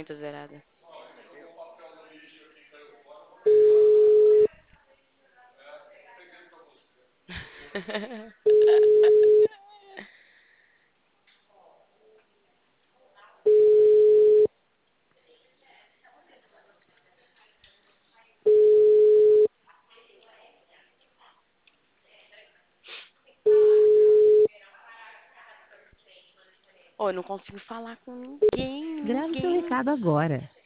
tô zerada. Ô, eu não consigo falar com ninguém, Grave seu ninguém. recado agora.